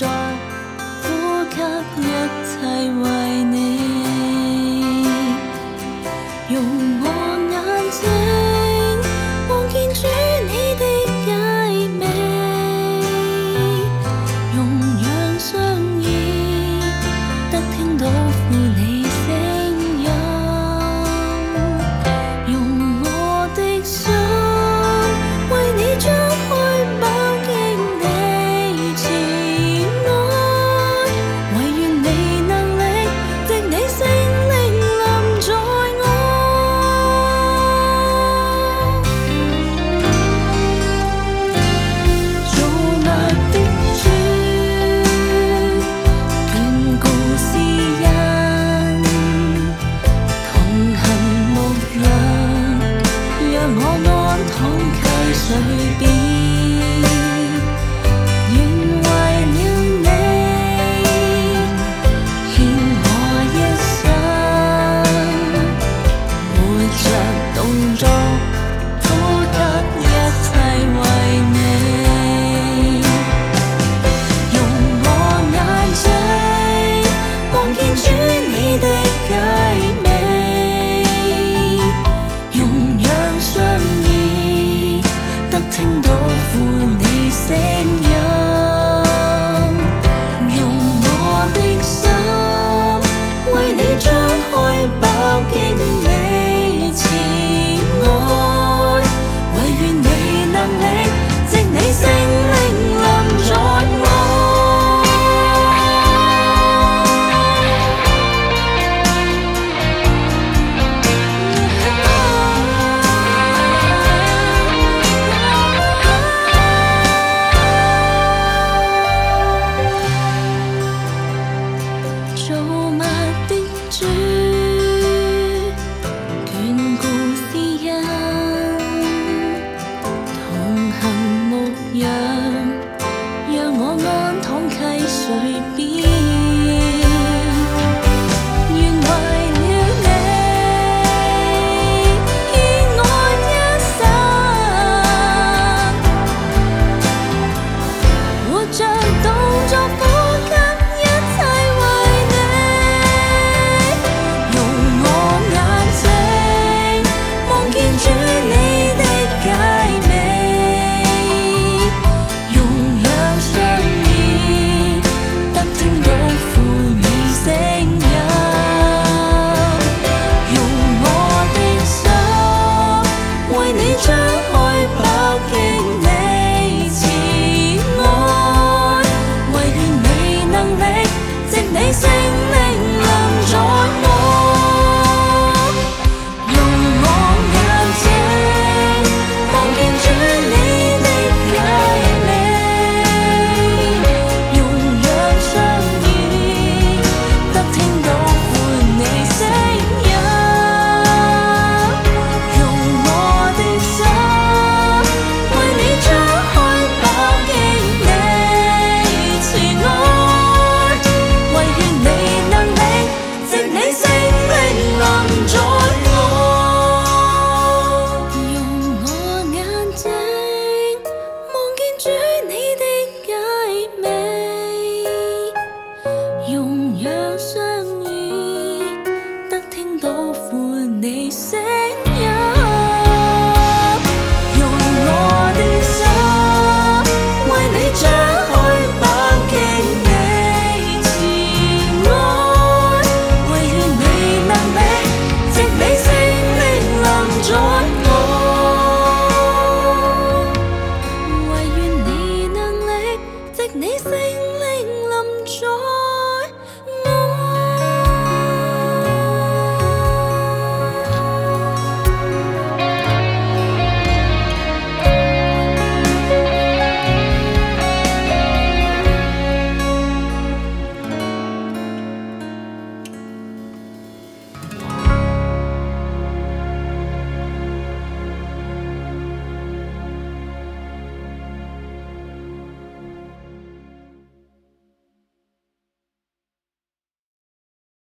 作，呼吸一切为你，用我眼睛望见主你的佳美，用仰双耳得聽到父你聲音，用我的心為你張開飽經你慈愛，唯願你能力藉你聖靈臨在我。造物的主，眷顧世人，同行牧養，讓我安躺溪水邊，願為了你獻我一生，活着動作，呼吸一切為你，用我眼睛望見主你的佳美，用仰雙耳得聽到父你聲音，用我的心為你張開飽經你慈愛，唯願你能力藉你聖靈臨在我。造物的主，眷顧世人，同行牧養，讓我安躺溪水邊，願為了你獻我一生，活着動作。